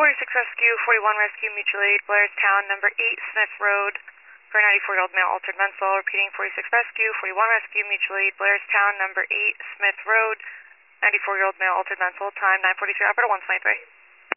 46 Rescue, 41 Rescue, Mutual Aid, Blairstown, number 8 Smith Road, for a 94-year-old male altered mental. Repeating, 46 Rescue, 41 Rescue, Mutual Aid, Blairstown, number 8 Smith Road, 94-year-old male altered mental. Time 9:43, operator 123.